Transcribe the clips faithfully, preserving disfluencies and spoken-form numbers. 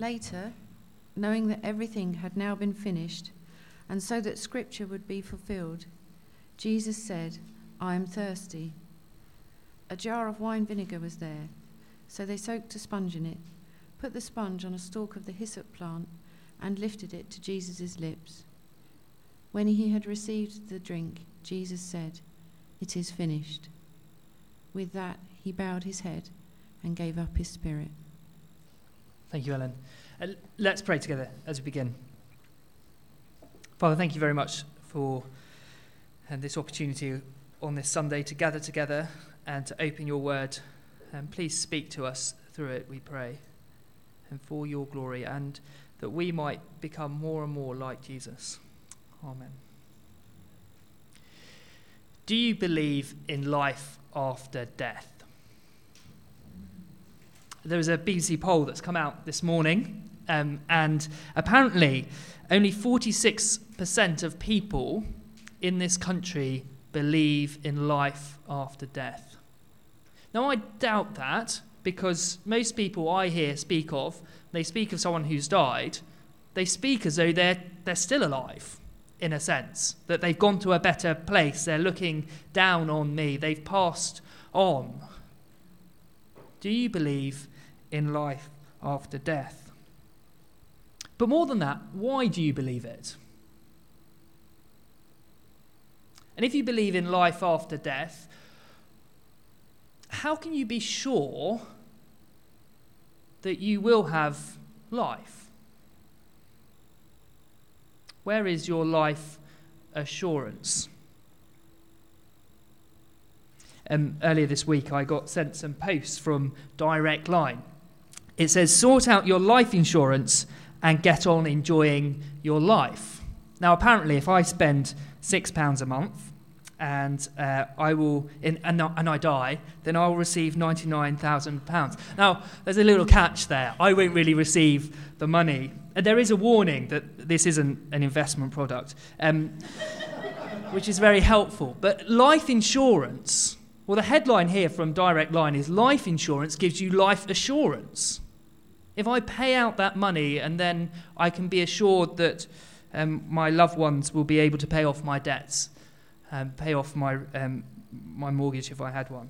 Later, knowing that everything had now been finished, and so that Scripture would be fulfilled, Jesus said, "I am thirsty." A jar of wine vinegar was there, so they soaked a sponge in it, put the sponge on a stalk of the hyssop plant, and lifted it to Jesus' lips. When he had received the drink, Jesus said, "It is finished." With that, he bowed his head and gave up his spirit. Thank you, Ellen. Uh, let's pray together as we begin. Father, thank you very much for uh, this opportunity on this Sunday to gather together and to open your word. And please speak to us through it, we pray, and for your glory, and that we might become more and more like Jesus. Amen. Do you believe in life after death? There was a B B C poll that's come out this morning, um, and apparently only forty-six percent of people in this country believe in life after death. Now, I doubt that, because most people I hear speak of, they speak of someone who's died, they speak as though they're they're still alive, in a sense, that they've gone to a better place, they're looking down on me, they've passed on. Do you believe in life after death? But more than that, why do you believe it? And if you believe in life after death, how can you be sure that you will have life? Where is your life assurance? Um, earlier this week, I got sent some posts from Direct Line. It says, "Sort out your life insurance and get on enjoying your life." Now, apparently, if I spend six pounds a month and uh, I will in, and, and I die, then I'll receive ninety-nine thousand pounds. Now, there's a little catch there. I won't really receive the money. And there is a warning that this isn't an investment product, um, which is very helpful. But life insurance, well, the headline here from Direct Line is life insurance gives you life assurance. If I pay out that money and then I can be assured that um, my loved ones will be able to pay off my debts, um, pay off my um, my mortgage if I had one.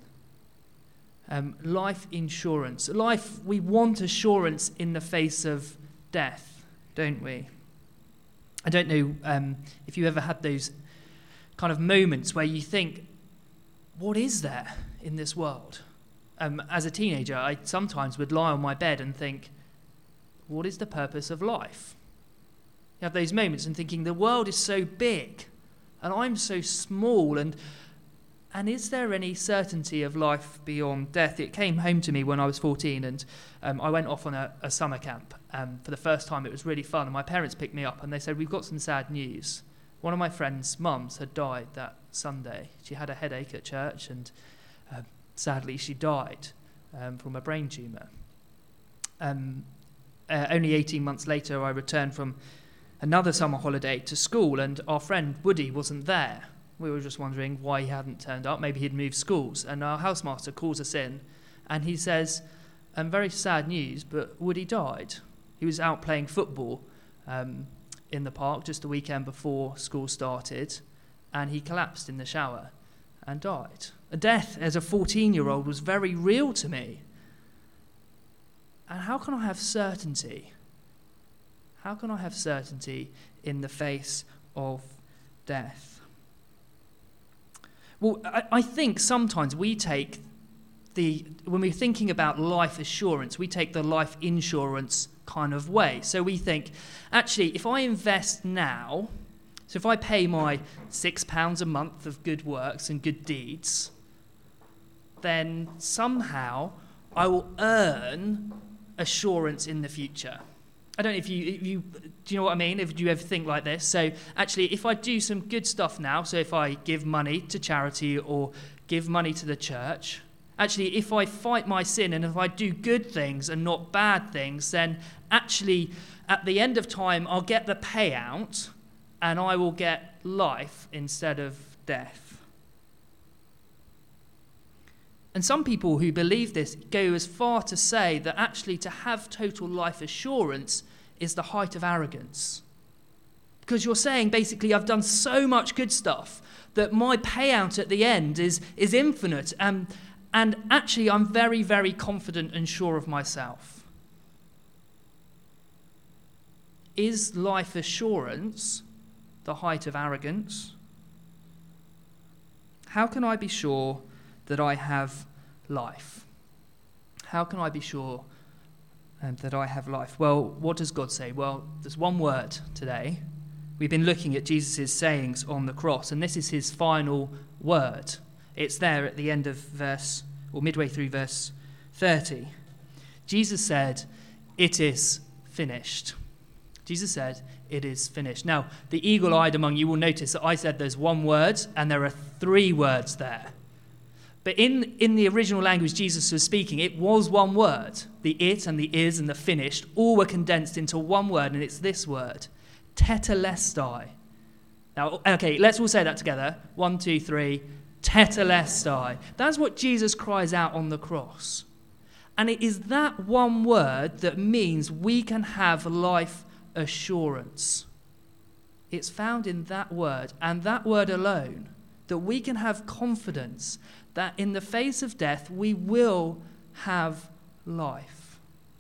Um, life insurance. Life, we want assurance in the face of death, don't we? I don't know um, if you ever had those kind of moments where you think, what is there in this world? Um, as a teenager, I sometimes would lie on my bed and think, what is the purpose of life? You have those moments and thinking, the world is so big and I'm so small, and and is there any certainty of life beyond death? It came home to me when I was fourteen, and um, I went off on a, a summer camp. Um, for the first time, it was really fun, and my parents picked me up and they said, "We've got some sad news. One of my friend's mums had died that Sunday. She had a headache at church, and uh, sadly she died um, from a brain tumour." Um, uh, only eighteen months later, I returned from another summer holiday to school, and our friend Woody wasn't there. We were just wondering why he hadn't turned up. Maybe he'd moved schools. And our housemaster calls us in, and he says, um, very sad news, but Woody died. He was out playing football um, in the park just the weekend before school started, and he collapsed in the shower and died. A death as a fourteen-year-old was very real to me. And how can I have certainty? How can I have certainty in the face of death? Well, I, I think sometimes we take the, when we're thinking about life assurance, we take the life insurance kind of way. So we think, actually, if I invest now, so if I pay my six pounds a month of good works and good deeds, then somehow I will earn assurance in the future. I don't know if you, if you, do you know what I mean? If do you ever think like this? So actually, if I do some good stuff now, so if I give money to charity or give money to the church, actually, if I fight my sin and if I do good things and not bad things, then actually, at the end of time, I'll get the payout and I will get life instead of death. And some people who believe this go as far to say that actually to have total life assurance is the height of arrogance. Because you're saying, basically, I've done so much good stuff that my payout at the end is, is infinite. And, and actually, I'm very, very confident and sure of myself. Is life assurance the height of arrogance? How can I be sure that I have life? How can I be sure um, that I have life? Well, what does God say? Well, there's one word today. We've been looking at Jesus' sayings on the cross, and this is his final word. It's there at the end of verse, or midway through verse thirty. Jesus said, "It is finished." Jesus said, "It is finished." Now, the eagle-eyed among you will notice that I said there's one word, and there are three words there. But in, in the original language Jesus was speaking, it was one word. The it and the is and the finished all were condensed into one word, and it's this word, tetelestai. Now, okay, let's all say that together. One, two, three. Tetelestai. That's what Jesus cries out on the cross. And it is that one word that means we can have life assurance. It's found in that word, and that word alone, that we can have confidence that in the face of death we will have life.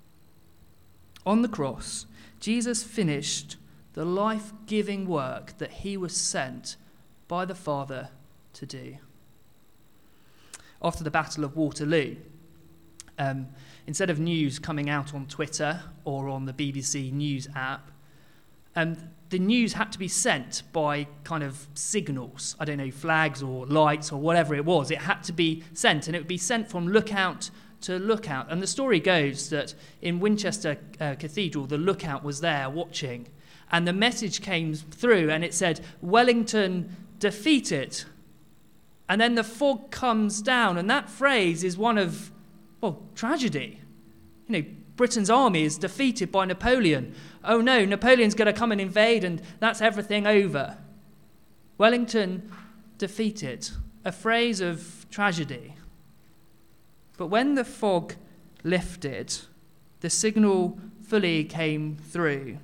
On the cross, Jesus finished the life-giving work that he was sent by the Father to do. After the Battle of Waterloo, um, instead of news coming out on Twitter or on the B B C News app, um, the news had to be sent by kind of signals, I don't know, flags or lights or whatever it was. It had to be sent, and it would be sent from lookout to lookout. And the story goes that in Winchester uh, Cathedral, the lookout was there watching, and the message came through, and it said, "Wellington defeated." And then the fog comes down, and that phrase is one of, well, tragedy. You know, Britain's army is defeated by Napoleon. Oh no, Napoleon's going to come and invade, and that's everything over. Wellington defeated. A phrase of tragedy. But when the fog lifted, the signal fully came through.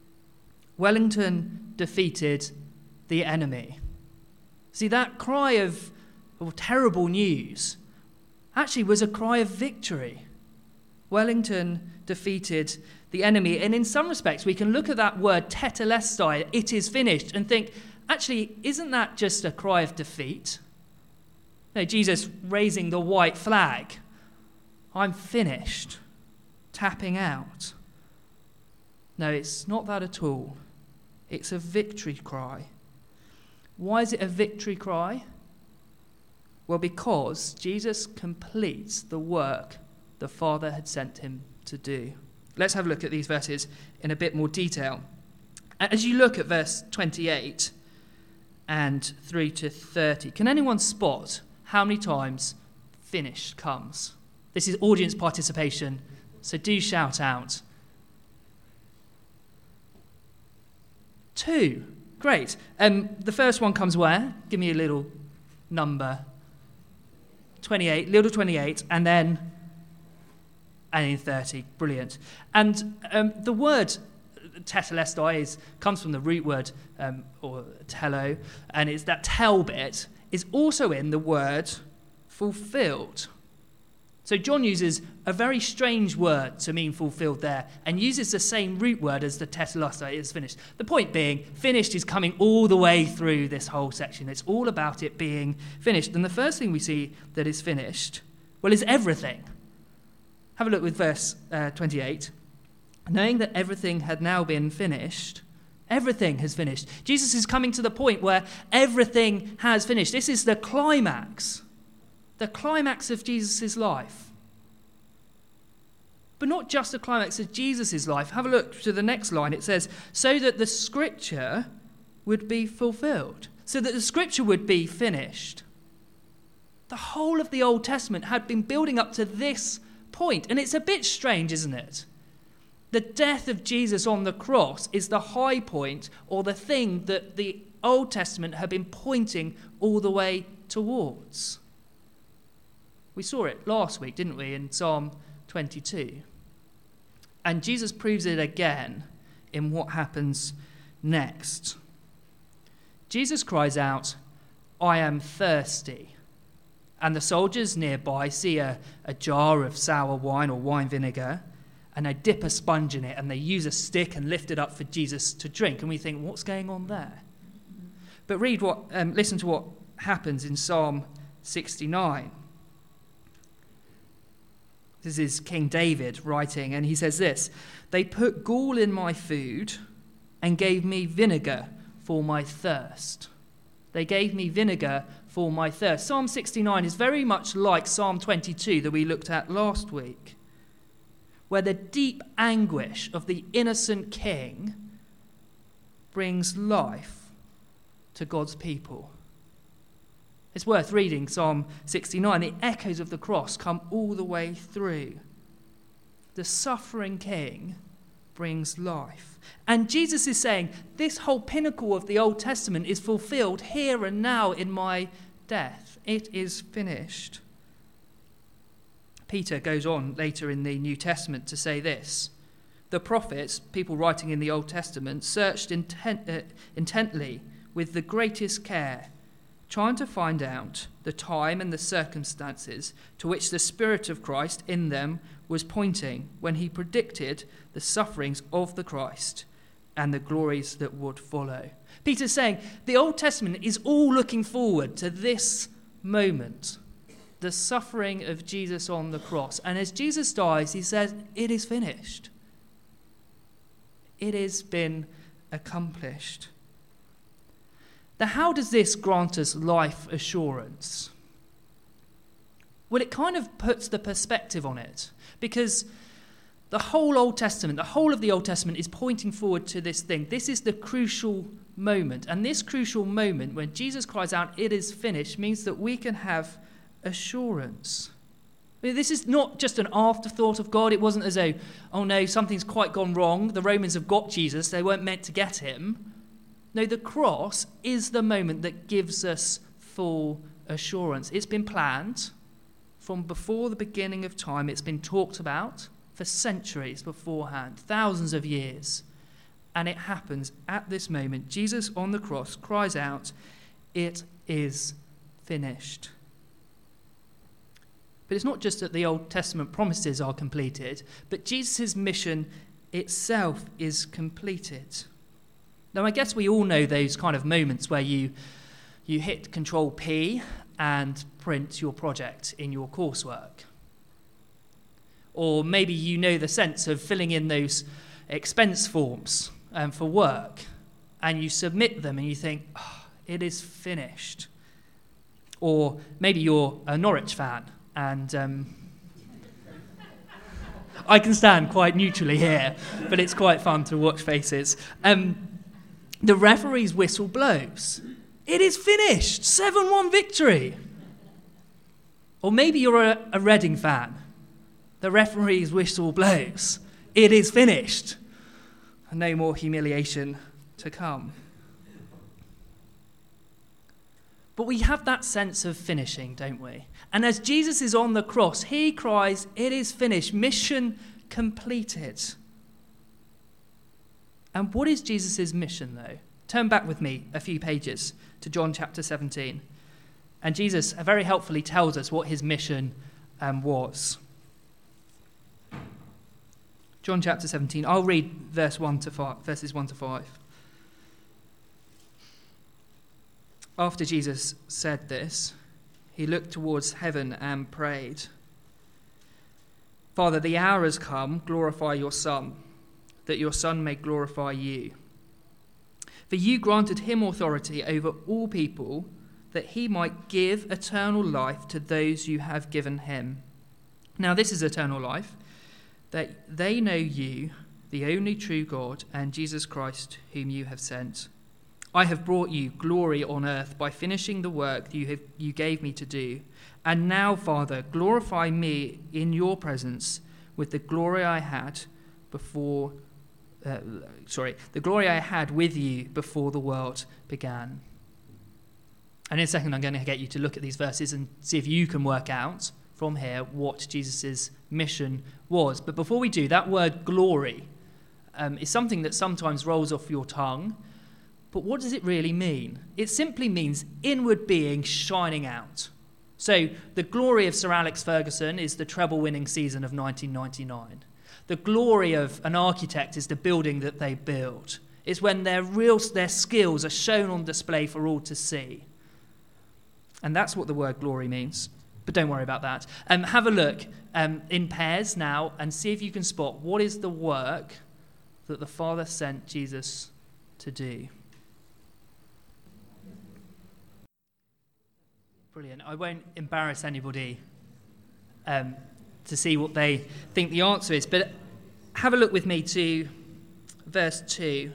Wellington defeated the enemy. See, that cry of oh, terrible news actually was a cry of victory. Wellington defeated the enemy. And in some respects, we can look at that word tetelestai, "it is finished," and think, actually, isn't that just a cry of defeat? No, Jesus raising the white flag. I'm finished. Tapping out. No, it's not that at all. It's a victory cry. Why is it a victory cry? Well, because Jesus completes the work the Father had sent him to do. Let's have a look at these verses in a bit more detail. As you look at verse twenty-eight and through to thirty, can anyone spot how many times finished comes? This is audience participation, so do shout out. Two. Great. Um, the first one comes where? Give me a little number. twenty-eight, little twenty-eight, and then and in thirty. Brilliant. And um, the word tetelestai is, comes from the root word, um, or telo, and it's that tel bit is also in the word fulfilled. So John uses a very strange word to mean fulfilled there, and uses the same root word as the tetelestai, is finished. The point being, finished is coming all the way through this whole section. It's all about it being finished. And the first thing we see that is finished, well, is everything. Have a look with verse uh, twenty-eight. Knowing that everything had now been finished, everything has finished. Jesus is coming to the point where everything has finished. This is the climax. The climax of Jesus' life. But not just the climax of Jesus' life. Have a look to the next line. It says, so that the scripture would be fulfilled. So that the scripture would be finished. The whole of the Old Testament had been building up to this point. And it's a bit strange, isn't it? The death of Jesus on the cross is the high point, or the thing that the Old Testament had been pointing all the way towards. We saw it last week, didn't we, in Psalm twenty-two. And Jesus proves it again in what happens next. Jesus cries out, "I am thirsty." And the soldiers nearby see a, a jar of sour wine or wine vinegar, and they dip a sponge in it, and they use a stick and lift it up for Jesus to drink. And we think, what's going on there? But read what, um, listen to what happens in Psalm sixty-nine. This is King David writing, and he says this: "They put gall in my food and gave me vinegar for my thirst." They gave me vinegar for my thirst. Psalm sixty-nine is very much like Psalm twenty-two that we looked at last week, where the deep anguish of the innocent king brings life to God's people. It's worth reading Psalm sixty-nine. The echoes of the cross come all the way through. The suffering king brings life. And Jesus is saying, this whole pinnacle of the Old Testament is fulfilled here and now in my death. It is finished. Peter goes on later in the New Testament to say this: the prophets, people writing in the Old Testament, searched intent, uh, intently with the greatest care, trying to find out the time and the circumstances to which the Spirit of Christ in them was pointing when he predicted the sufferings of the Christ and the glories that would follow. Peter's saying the Old Testament is all looking forward to this moment, the suffering of Jesus on the cross. And as Jesus dies, he says, it is finished. It has been accomplished. Now, how does this grant us life assurance? Well, it kind of puts the perspective on it, because the whole Old Testament, the whole of the Old Testament is pointing forward to this thing. This is the crucial moment. And this crucial moment, when Jesus cries out, "It is finished," means that we can have assurance. I mean, this is not just an afterthought of God. It wasn't as though, oh no, something's quite gone wrong. The Romans have got Jesus. They weren't meant to get him. No, the cross is the moment that gives us full assurance. It's been planned from before the beginning of time. It's been talked about for centuries beforehand, thousands of years. And it happens at this moment. Jesus on the cross cries out, "It is finished." But it's not just that the Old Testament promises are completed, but Jesus' mission itself is completed. Now, I guess we all know those kind of moments where you you hit Control P and print your project in your coursework. Or maybe you know the sense of filling in those expense forms um, for work, and you submit them and you think, oh, it is finished. Or maybe you're a Norwich fan, and um, I can stand quite neutrally here, but it's quite fun to watch faces. Um, The referee's whistle blows. It is finished. seven one victory. Or maybe you're a, a Reading fan. The referee's whistle blows. It is finished. And no more humiliation to come. But we have that sense of finishing, don't we? And as Jesus is on the cross, he cries, "It is finished. Mission completed." And what is Jesus' mission, though? Turn back with me a few pages to John chapter seventeen. And Jesus very helpfully tells us what his mission um, was. John chapter seventeen. I'll read verse one to five, verses one to five. After Jesus said this, he looked towards heaven and prayed, "Father, the hour has come. Glorify your Son, that your Son may glorify you. For you granted him authority over all people, that he might give eternal life to those you have given him. Now this is eternal life, that they know you, the only true God, and Jesus Christ, whom you have sent. I have brought you glory on earth by finishing the work you have, you gave me to do. And now, Father, glorify me in your presence with the glory I had before Uh, sorry, the glory I had with you before the world began." And in a second, I'm going to get you to look at these verses and see if you can work out from here what Jesus' mission was. But before we do, that word glory um, is something that sometimes rolls off your tongue. But what does it really mean? It simply means inward being shining out. So the glory of Sir Alex Ferguson is the treble-winning season of nineteen ninety-nine. The glory of an architect is the building that they build. It's when their real their skills are shown on display for all to see. And that's what the word glory means. But don't worry about that. Um, have a look um, in pairs now and see if you can spot what is the work that the Father sent Jesus to do. Brilliant. I won't embarrass anybody um, to see what they think the answer is, but have a look with me to verse two.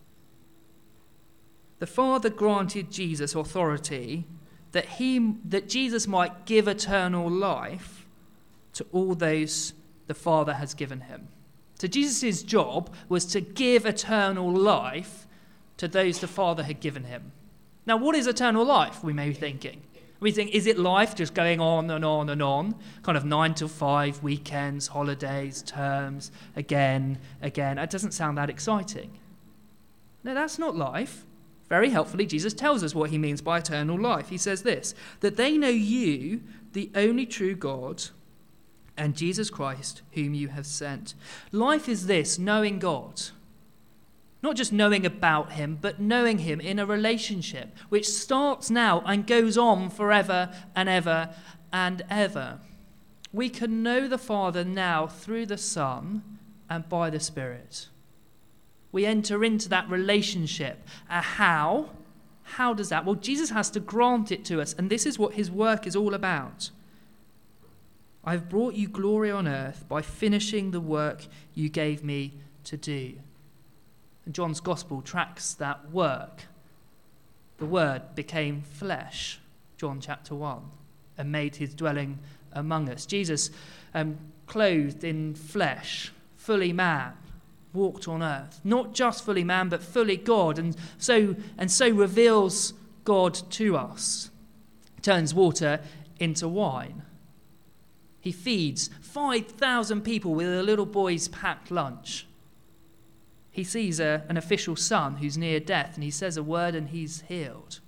The Father granted Jesus authority that he that Jesus might give eternal life to all those the Father has given him. So Jesus' job was to give eternal life to those the Father had given him. Now, what is eternal life, we may be thinking? We think, is it life just going on and on and on? Kind of nine to five, weekends, holidays, terms, again, again. It doesn't sound that exciting. No, that's not life. Very helpfully, Jesus tells us what he means by eternal life. He says this, that they know you, the only true God, and Jesus Christ, whom you have sent. Life is this, knowing God. Not just knowing about him, but knowing him in a relationship, which starts now and goes on forever and ever and ever. We can know the Father now through the Son and by the Spirit. We enter into that relationship. Uh, how? How does that? Well, Jesus has to grant it to us, and this is what his work is all about. I've brought you glory on earth by finishing the work you gave me to do. And John's Gospel tracks that work. The Word became flesh, John chapter one, and made his dwelling among us. Jesus, um, clothed in flesh, fully man, walked on earth. Not just fully man, but fully God, and so and so reveals God to us. Turns water into wine. He feeds five thousand people with a little boy's packed lunch. He sees a, an official son who's near death, and he says a word and he's healed.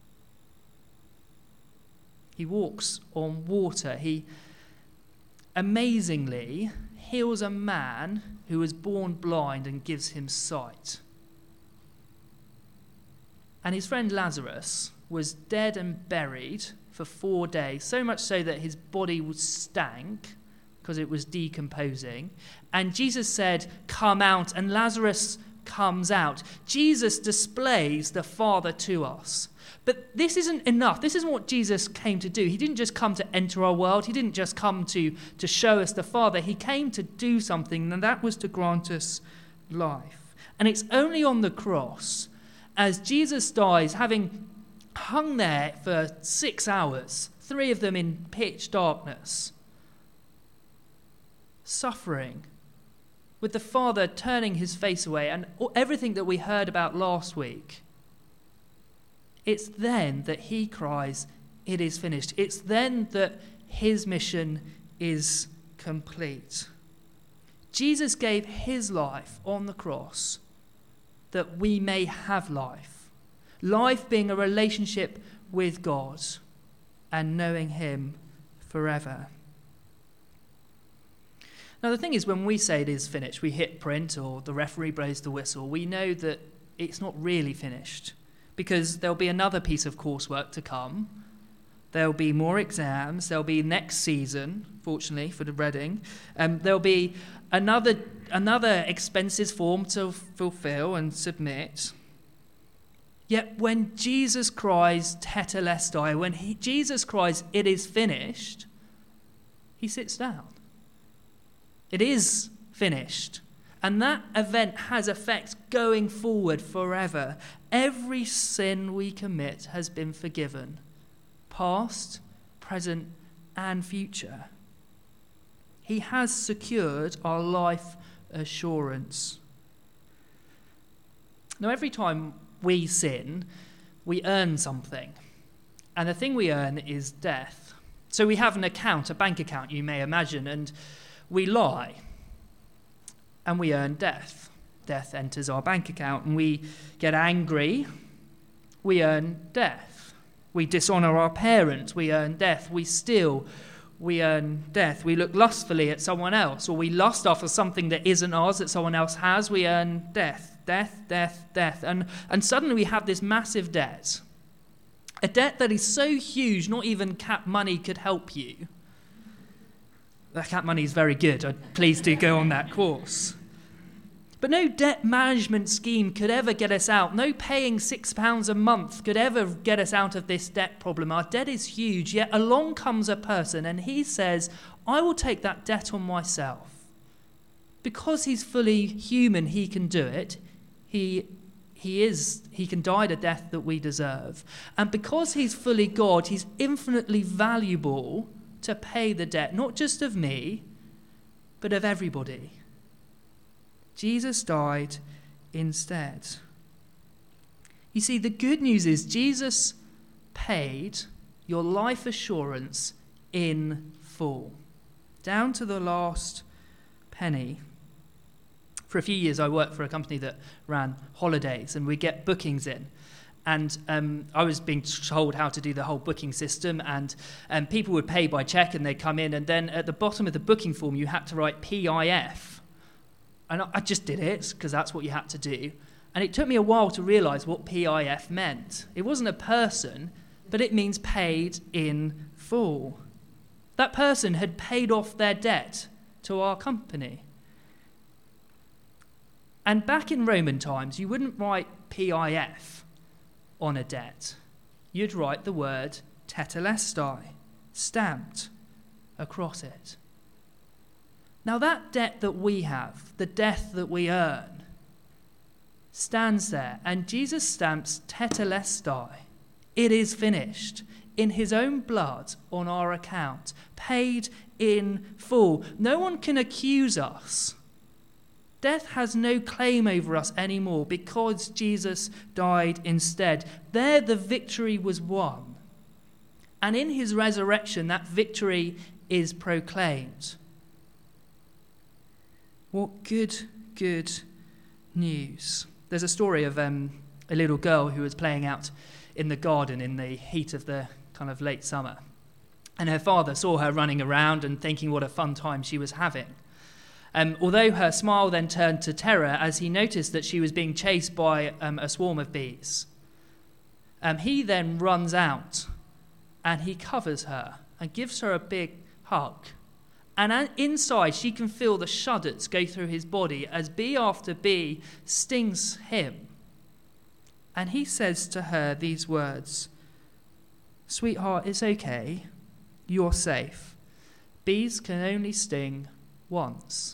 He walks on water. He amazingly heals a man who was born blind and gives him sight. And his friend Lazarus was dead and buried for four days, so much so that his body was stank because it was decomposing. And Jesus said, come out, and Lazarus comes out. Jesus displays the Father to us. But this isn't enough. This isn't what Jesus came to do. He didn't just come to enter our world. He didn't just come to, to show us the Father. He came to do something, and that was to grant us life. And it's only on the cross, as Jesus dies, having hung there for six hours, three of them in pitch darkness, suffering, with the Father turning his face away, and everything that we heard about last week. It's then that he cries, it is finished. It's then that his mission is complete. Jesus gave his life on the cross that we may have life. Life being a relationship with God and knowing him forever. Now, the thing is, when we say it is finished, we hit print or the referee blows the whistle, we know that it's not really finished, because there'll be another piece of coursework to come. There'll be more exams. There'll be next season, fortunately, for the Reading. Um, there'll be another another expenses form to fulfill and submit. Yet when Jesus cries, tetelestai, when he, Jesus cries, it is finished, he sits down. It is finished. And that event has effect going forward forever. Every sin we commit has been forgiven, past, present, and future. He has secured our life assurance. Now, every time we sin, we earn something. And the thing we earn is death. So we have an account, a bank account, you may imagine, and we lie, and we earn death. Death enters our bank account, and we get angry, we earn death. We dishonor our parents, we earn death. We steal, we earn death. We look lustfully at someone else, or we lust after something that isn't ours that someone else has, we earn death. Death, death, death. And, and suddenly we have this massive debt. A debt that is so huge, not even Cap Money could help you. That Cap Money is very good. I'd please do go on that course. But no debt management scheme could ever get us out. No paying six pounds a month could ever get us out of this debt problem. Our debt is huge, yet along comes a person and he says, I will take that debt on myself. Because he's fully human, he can do it. He He is, he can die the death that we deserve. And because he's fully God, he's infinitely valuable to pay the debt, not just of me, but of everybody. Jesus died instead. You see, the good news is Jesus paid your life assurance in full, down to the last penny. For a few years, I worked for a company that ran holidays, and we get bookings in. And um, I was being told how to do the whole booking system, and um, people would pay by cheque, and they'd come in, and then at the bottom of the booking form, you had to write P I F. And I just did it, because that's what you had to do. And it took me a while to realise what P I F meant. It wasn't a person, but it means paid in full. That person had paid off their debt to our company. And back in Roman times, you wouldn't write P I F on a debt. You'd write the word tetelestai, stamped across it. Now that debt that we have, the death that we earn, stands there, and Jesus stamps tetelestai. It is finished, in his own blood on our account, paid in full. No one can accuse us. Death has no claim over us anymore because Jesus died instead. There the victory was won. And in his resurrection, that victory is proclaimed. What good, good news. There's a story of um, a little girl who was playing out in the garden in the heat of the kind of late summer. And her father saw her running around and thinking what a fun time she was having. Um, although her smile then turned to terror as he noticed that she was being chased by um, a swarm of bees. Um, he then runs out and he covers her and gives her a big hug. And inside she can feel the shudders go through his body as bee after bee stings him. And he says to her these words, "Sweetheart, it's okay. You're safe. Bees can only sting once."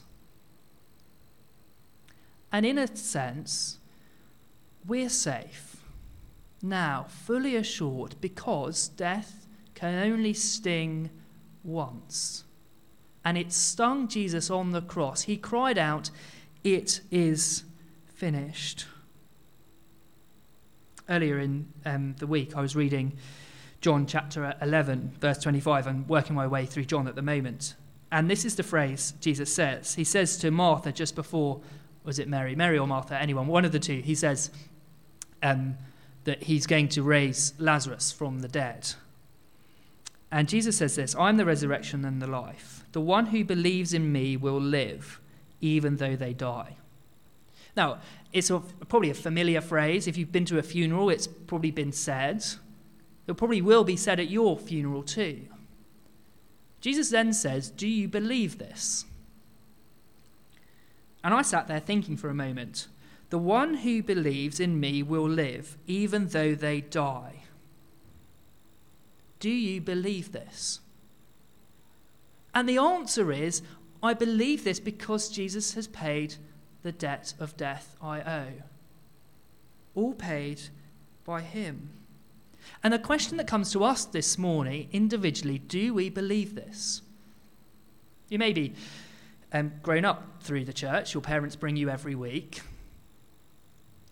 And in a sense, we're safe now, fully assured, because death can only sting once. And it stung Jesus on the cross. He cried out, "It is finished." Earlier in um, the week, I was reading John chapter eleven, verse twenty-five. I'm working my way through John at the moment. And this is the phrase Jesus says. He says to Martha just before, was it Mary? Mary or Martha? Anyone, one of the two. He says um, that he's going to raise Lazarus from the dead. And Jesus says this, "I'm the resurrection and the life. The one who believes in me will live, even though they die." Now, it's a, probably a familiar phrase. If you've been to a funeral, it's probably been said. It probably will be said at your funeral too. Jesus then says, "Do you believe this?" And I sat there thinking for a moment, the one who believes in me will live, even though they die. Do you believe this? And the answer is, I believe this because Jesus has paid the debt of death I owe. All paid by him. And the question that comes to us this morning, individually, do we believe this? You may be um, grown up through the church, your parents bring you every week.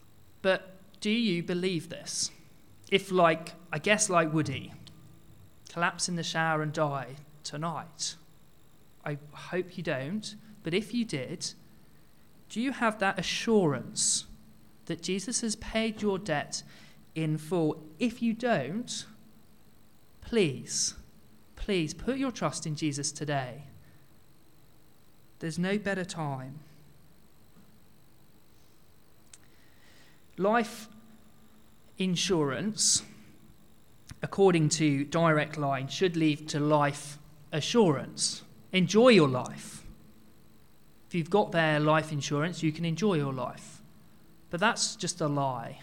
But do you believe this? If like, I guess like Woody, collapse in the shower and die tonight? I hope you don't, but if you did, do you have that assurance that Jesus has paid your debt in full? If you don't, please, please put your trust in Jesus today. There's no better time. Life insurance, according to Direct Line, should lead to life assurance. Enjoy your life. If you've got their life insurance, you can enjoy your life. But that's just a lie.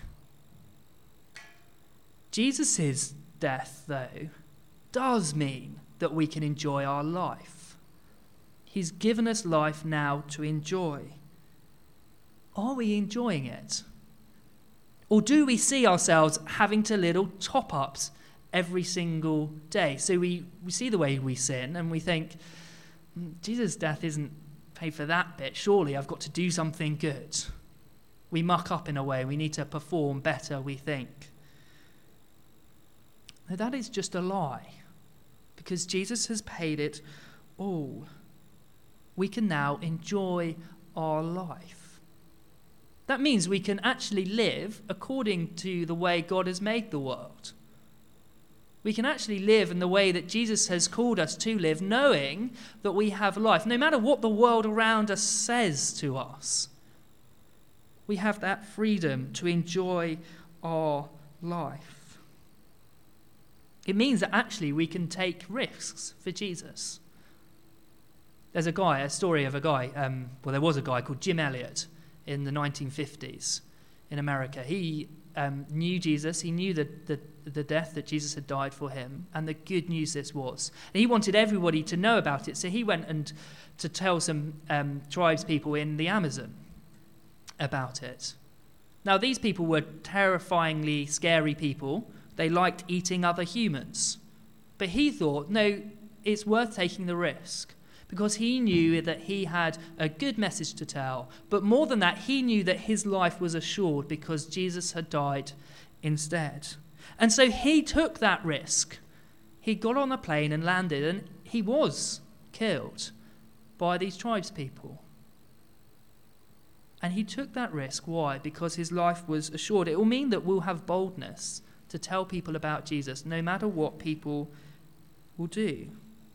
Jesus' death, though, does mean that we can enjoy our life. He's given us life now to enjoy. Are we enjoying it? Or do we see ourselves having to little top-ups every single day? So we, we see the way we sin and we think, Jesus' death isn't paid for that bit. Surely I've got to do something good. We muck up in a way. We need to perform better, we think. Now that is just a lie, because Jesus has paid it all. We can now enjoy our life. That means we can actually live according to the way God has made the world. We can actually live in the way that Jesus has called us to live, knowing that we have life. No matter what the world around us says to us, we have that freedom to enjoy our life. It means that actually we can take risks for Jesus. There's a guy, a story of a guy, um, well, there was a guy called Jim Elliot in the nineteen fifties in America. He um, knew Jesus. He knew the, the, the death that Jesus had died for him and the good news this was. And he wanted everybody to know about it. So he went and to tell some um, tribes people in the Amazon about it. Now, these people were terrifyingly scary people. They liked eating other humans. But he thought, no, it's worth taking the risk, because he knew that he had a good message to tell. But more than that, he knew that his life was assured because Jesus had died instead. And so he took that risk. He got on a plane and landed, and he was killed by these tribespeople. And he took that risk. Why? Because his life was assured. It will mean that we'll have boldness to tell people about Jesus, no matter what people will do.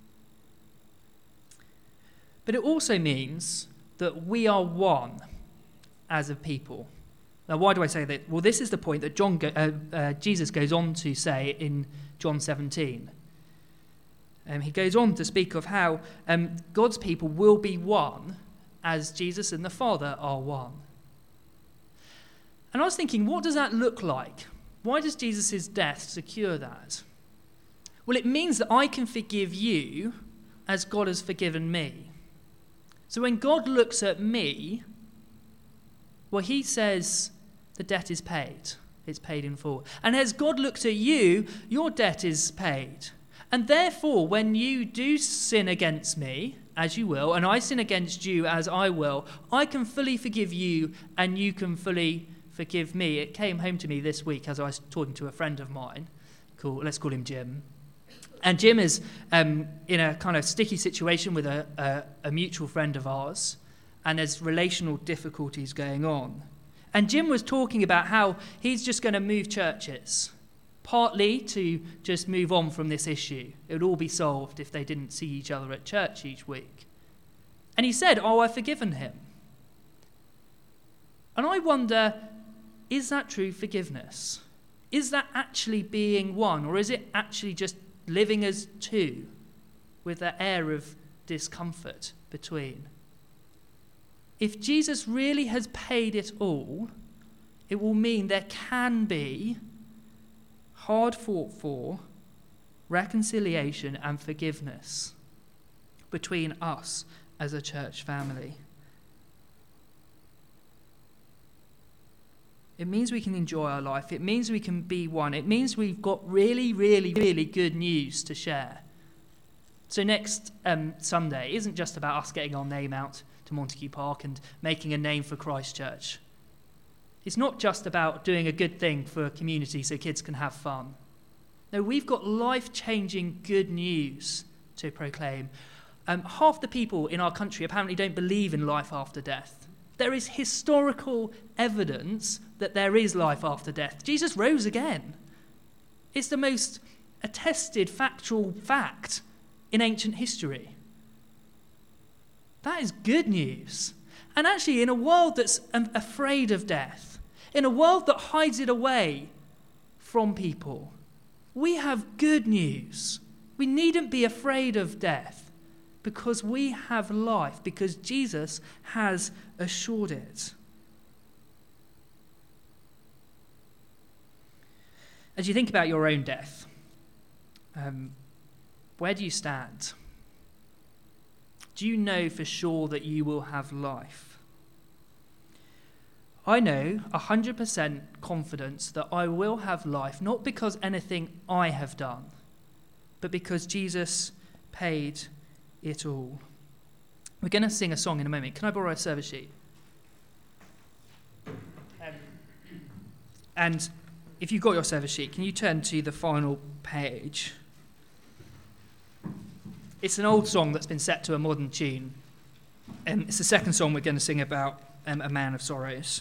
But it also means that we are one as a people. Now, why do I say that? Well, this is the point that John go, uh, uh, Jesus goes on to say in John seventeen. Um, he goes on to speak of how um, God's people will be one as Jesus and the Father are one. And I was thinking, what does that look like? Why does Jesus' death secure that? Well, it means that I can forgive you as God has forgiven me. So when God looks at me, well, he says the debt is paid. It's paid in full. And as God looks at you, your debt is paid. And therefore, when you do sin against me, as you will, and I sin against you as I will, I can fully forgive you and you can fully forgive me. It came home to me this week as I was talking to a friend of mine. Cool, let's call him Jim. And Jim is um, in a kind of sticky situation with a, a, a mutual friend of ours, and there's relational difficulties going on. And Jim was talking about how he's just going to move churches, partly to just move on from this issue. It would all be solved if they didn't see each other at church each week. And he said, oh, I've forgiven him. And I wonder, is that true forgiveness? Is that actually being one, or is it actually just living as two with that air of discomfort between? If Jesus really has paid it all, it will mean there can be hard fought for reconciliation and forgiveness between us as a church family. It means we can enjoy our life. It means we can be one. It means we've got really, really, really good news to share. So next um, Sunday isn't just about us getting our name out to Montague Park and making a name for Christchurch. It's not just about doing a good thing for a community so kids can have fun. No, we've got life-changing good news to proclaim. Um, half the people in our country apparently don't believe in life after death. There is historical evidence that there is life after death. Jesus rose again. It's the most attested factual fact in ancient history. That is good news. And actually, in a world that's um, afraid of death, in a world that hides it away from people, we have good news. We needn't be afraid of death because we have life, because Jesus has assured it. As you think about your own death, um, where do you stand? Do you know for sure that you will have life? I know one hundred percent confidence that I will have life, not because anything I have done, but because Jesus paid it all. We're going to sing a song in a moment. Can I borrow a service sheet? Um, and if you've got your service sheet, can you turn to the final page? It's an old song that's been set to a modern tune. Um, it's the second song we're going to sing about um, a man of sorrows.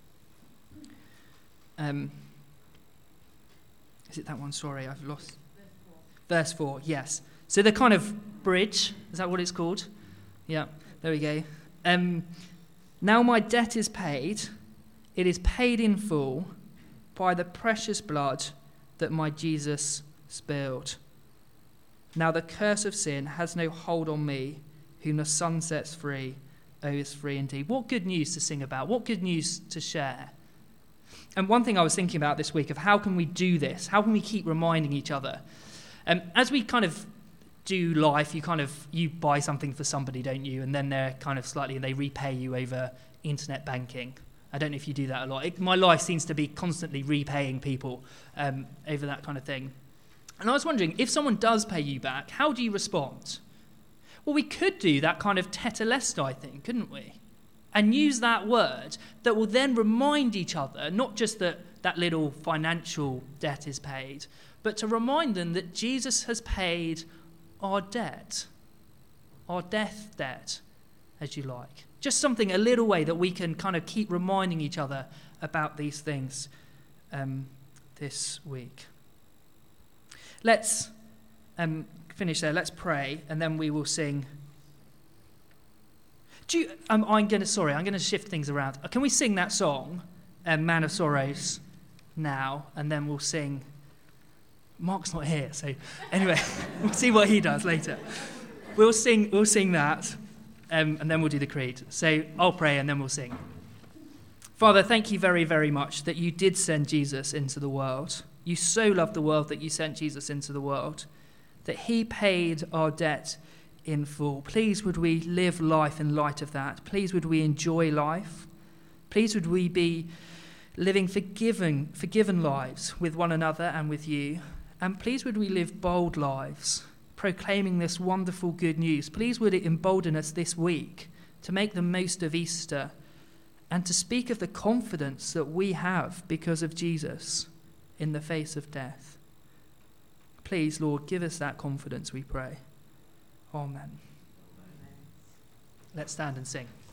Um, is it that one? Sorry, I've lost. Verse four. Verse four, yes. So the kind of bridge, is that what it's called? Yeah, there we go. Um, now my debt is paid. It is paid in full by the precious blood that my Jesus spilled. Now the curse of sin has no hold on me. Whom the Son sets free, oh, is free indeed. What good news to sing about. What good news to share. And one thing I was thinking about this week of how can we do this? How can we keep reminding each other? Um, as we kind of do life, you kind of, you buy something for somebody, don't you? And then they're kind of slightly, they repay you over internet banking. I don't know if you do that a lot. It, my life seems to be constantly repaying people um, over that kind of thing. And I was wondering, if someone does pay you back, how do you respond? Well, we could do that kind of tetelestai thing, couldn't we? And use that word that will then remind each other, not just that that little financial debt is paid, but to remind them that Jesus has paid our debt, our death debt, as you like. Just something, a little way that we can kind of keep reminding each other about these things um, this week. Let's um, finish there. Let's pray, and then we will sing. Do you, um, I'm going to, sorry, I'm going to shift things around. Can we sing that song, um, Man of Sorrows, now, and then we'll sing. Mark's not here, so anyway, we'll see what he does later. We'll sing, we'll sing that, um, and then we'll do the creed. So I'll pray, and then we'll sing. Father, thank you very, very much that you did send Jesus into the world. You so loved the world that you sent Jesus into the world, that he paid our debt in full. Please would we live life in light of that. Please would we enjoy life. Please would we be living forgiven, forgiven lives with one another and with you. And please would we live bold lives, proclaiming this wonderful good news. Please would it embolden us this week to make the most of Easter and to speak of the confidence that we have because of Jesus in the face of death. Please, Lord, give us that confidence, we pray. Amen. Let's stand and sing.